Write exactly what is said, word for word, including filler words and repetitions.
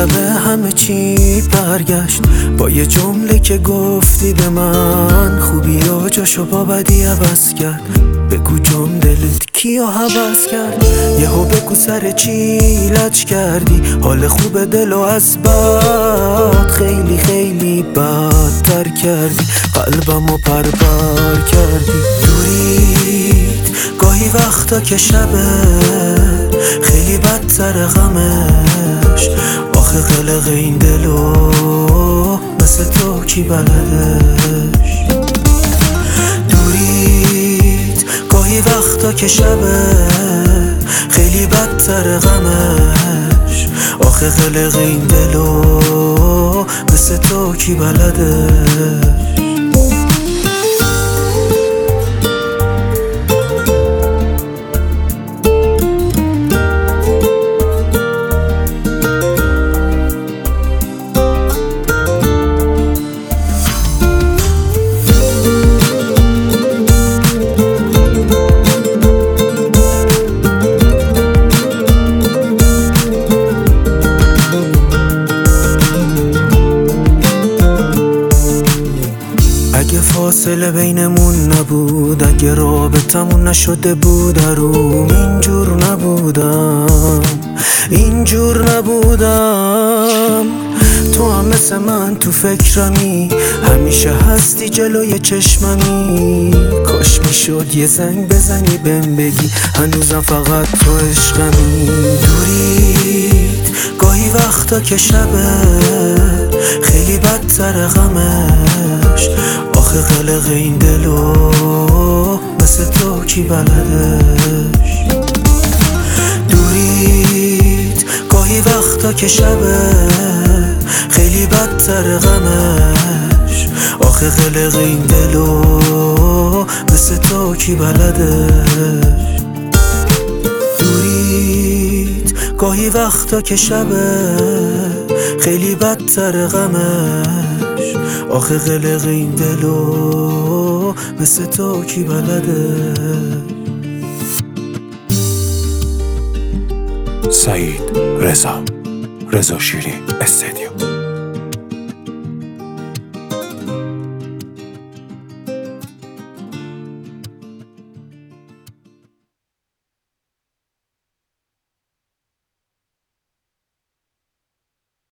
شب همه چی برگشت با یه جمله که گفتی به من، خوبی و جاشو با بدی عوض کرد. بگو جون دلت کیو حوض کرد؟ یهو بگو سر چی لج کردی؟ حال خوب دلو از بد خیلی خیلی بدتر کردی، قلبمو پرپر کردی. دورید گاهی وقتا که شبه خیلی بدتر غمش، آخه قلق این دلو مثل تو کی بلدش؟ دورید گاهی وقتا که شبه خیلی بدتر غمش، آخه قلق این دلو مثل تو کی بلدش؟ اگه فاصله بینمون نبود، اگه رابطمون نشده بود اروم، اینجور نبودم اینجور نبودم. تو هم مثل من تو فکرمی، همیشه هستی جلوی چشممی. کاش میشد یه زنگ بزنی بهم بگی هنوزم فقط تو عشقمی. دورید گاهی وقتا که شبه خیلی بدتر غمش، آخه قلق این دلو مثل تو کی بلدش؟ دورید گاهی وقتا که شبه خیلی بدتر غمش، آخه قلق این دلو مثل تو کی بلدش؟ دورید گاهی وقتا که شبه خیلی بدتر غمش، آخه قلق این دلو مثل تو کی بلدش؟ سعید رضا رضا شیرین استدیو.